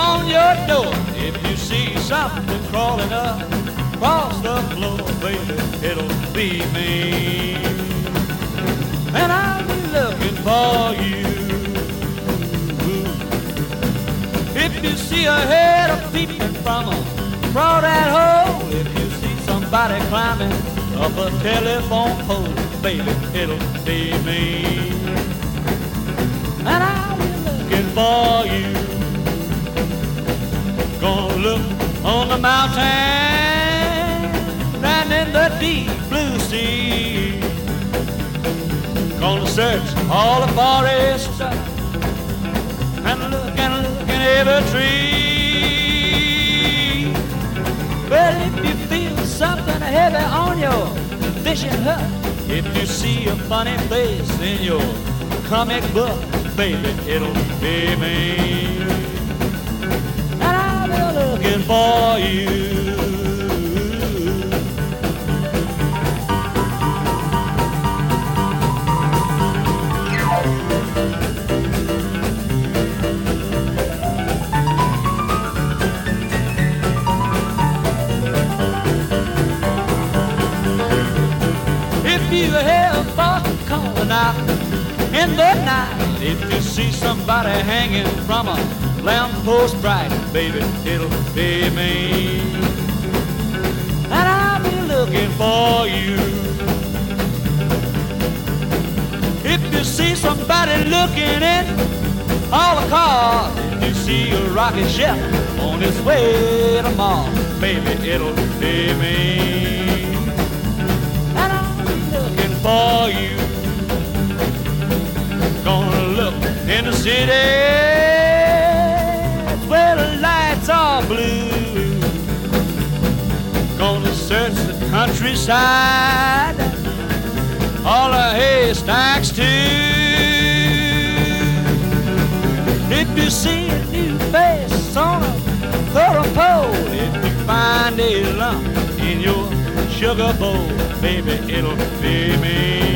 on your door. If you see something crawling up across the floor, baby, it'll be me. And I'll be looking for you. If you see a head a peeping from across that hole, if you see somebody climbing up a telephone pole, baby, it'll be me. And I'll be looking for you. Gonna look on the mountain and in the deep blue sea. Gonna search all the forests and look in every tree. Well, if you feel something heavy on your fishing hook, if you see a funny face in your comic book, baby, it'll be me. And I'll be looking for you. If you hear a voice calling out in the night, if you see somebody hanging from a lamppost bright, baby, it'll be me. And I'll be looking for you. If you see somebody looking in all the cars, if you see a rocket ship on its way to Mars, baby, it'll be me. And I'll be looking for you. Gonna look in the city where the lights are blue. Gonna search the countryside, all the haystacks too. If you see a new face on a totem pole, if you find a lump in your sugar bowl, baby, it'll be me.